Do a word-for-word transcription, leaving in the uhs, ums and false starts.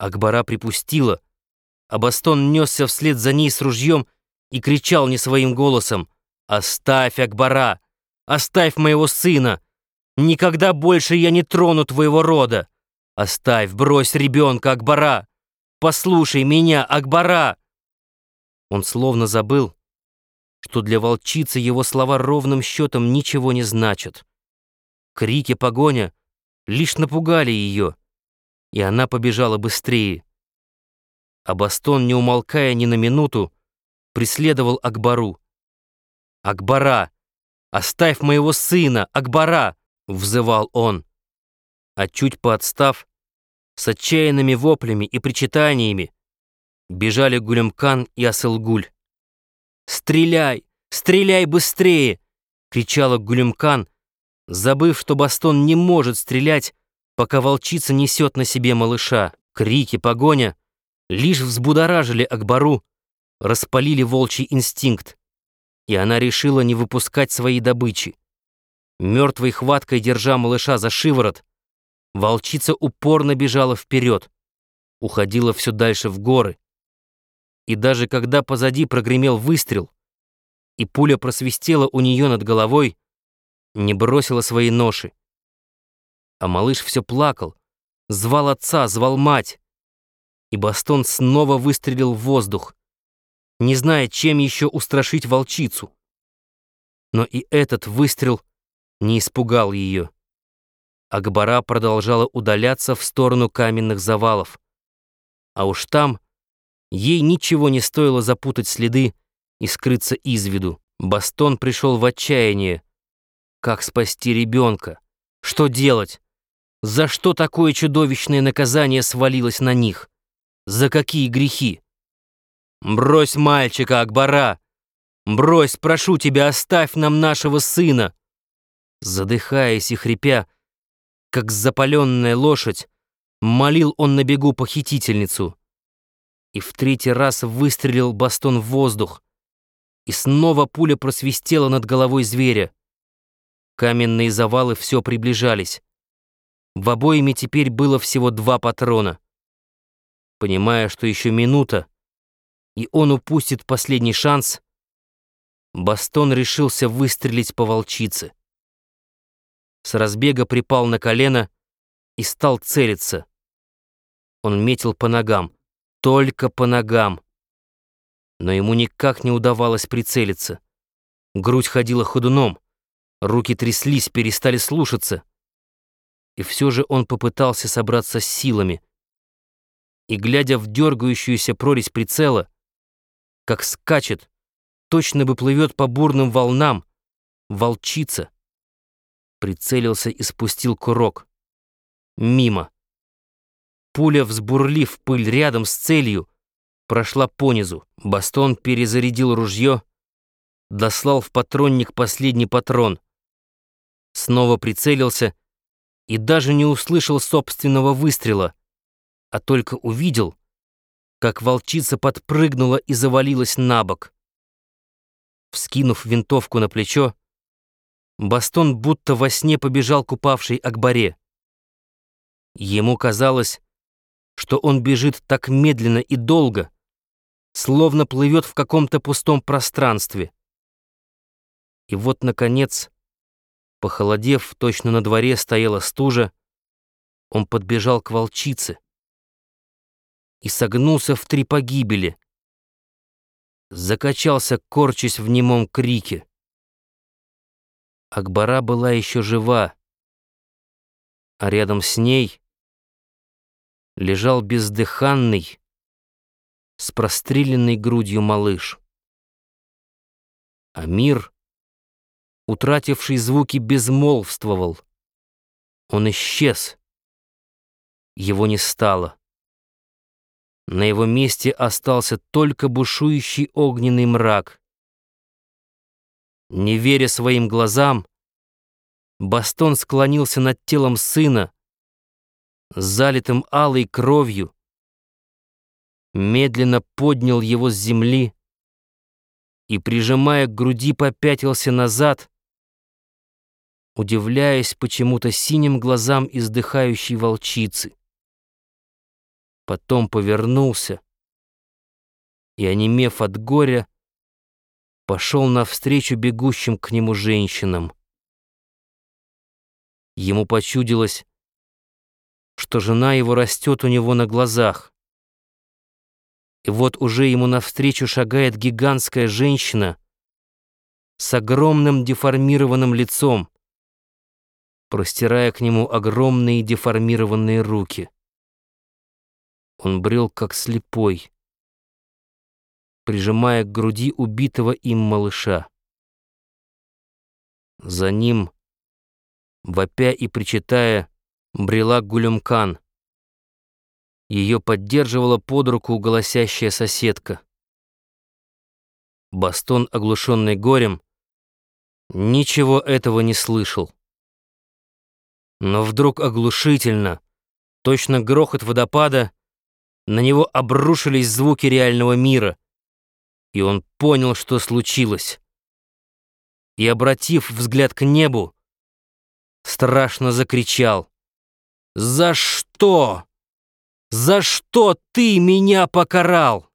Акбара припустила, а Бастон несся вслед за ней с ружьем и кричал не своим голосом: «Оставь, Акбара! Оставь моего сына! Никогда больше я не трону твоего рода! Оставь, брось ребенка, Акбара! Послушай меня, Акбара!» Он словно забыл, что для волчицы его слова ровным счетом ничего не значат. Крики, погоня лишь напугали ее, и она побежала быстрее. А Бастон, не умолкая ни на минуту, преследовал Акбару. «Акбара! Оставь моего сына! Акбара!» — взывал он. А чуть поотстав, с отчаянными воплями и причитаниями бежали Гулемкан и Асылгуль. «Стреляй! Стреляй быстрее!» — кричала Гулемкан, забыв, что Бастон не может стрелять, пока волчица несет на себе малыша. Крики, погоня лишь взбудоражили Акбару, распалили волчий инстинкт, и она решила не выпускать своей добычи. Мертвой хваткой, держа малыша за шиворот, волчица упорно бежала вперед, уходила все дальше в горы. И даже когда позади прогремел выстрел, и пуля просвистела у нее над головой, не бросила свои ноши. А малыш все плакал, звал отца, звал мать, и Бастон снова выстрелил в воздух, не зная, чем еще устрашить волчицу. Но и этот выстрел не испугал ее. Акбара продолжала удаляться в сторону каменных завалов, а уж там ей ничего не стоило запутать следы и скрыться из виду. Бастон пришел в отчаяние. Как спасти ребенка? Что делать? За что такое чудовищное наказание свалилось на них? За какие грехи? «Брось мальчика, Акбара! Брось, прошу тебя, оставь нам нашего сына!» Задыхаясь и хрипя, как запаленная лошадь, молил он на бегу похитительницу. И в третий раз выстрелил Бастон в воздух, и снова пуля просвистела над головой зверя. Каменные завалы все приближались. В обойме теперь было всего два патрона. Понимая, что еще минута, и он упустит последний шанс, Бастон решился выстрелить по волчице. С разбега припал на колено и стал целиться. Он метил по ногам, только по ногам. Но ему никак не удавалось прицелиться. Грудь ходила ходуном, руки тряслись, перестали слушаться. И все же он попытался собраться с силами. И, глядя в дергающуюся прорезь прицела, как скачет, точно бы плывет по бурным волнам, волчица, прицелился и спустил курок. Мимо. Пуля, взбурлив пыль рядом с целью, прошла понизу. Бастон перезарядил ружье, дослал в патронник последний патрон, снова прицелился и даже не услышал собственного выстрела, а только увидел, как волчица подпрыгнула и завалилась на бок. Вскинув винтовку на плечо, Бастон будто во сне побежал к упавшей Акбаре. Ему казалось, что он бежит так медленно и долго, словно плывет в каком-то пустом пространстве. И вот, наконец, похолодев, точно на дворе стояла стужа, он подбежал к волчице и согнулся в три погибели, закачался, корчась в немом крике. Акбара была еще жива, а рядом с ней лежал бездыханный, с простреленной грудью малыш. А мир, утративший звуки, безмолвствовал. Он исчез. Его не стало. На его месте остался только бушующий огненный мрак. Не веря своим глазам, Бастон склонился над телом сына, залитым алой кровью, медленно поднял его с земли и, прижимая к груди, попятился назад, удивляясь почему-то синим глазам издыхающей волчицы. Потом повернулся и, онемев от горя, пошел навстречу бегущим к нему женщинам. Ему почудилось, что жена его растет у него на глазах. И вот уже ему навстречу шагает гигантская женщина с огромным деформированным лицом, простирая к нему огромные деформированные руки. Он брел как слепой, прижимая к груди убитого им малыша. За ним, вопя и причитая, брела Гулюмкан. Ее поддерживала под руку голосящая соседка. Бастон, оглушенный горем, ничего этого не слышал. Но вдруг оглушительно, точно грохот водопада, на него обрушились звуки реального мира, и он понял, что случилось. И, обратив взгляд к небу, страшно закричал: «За что? За что ты меня покарал?»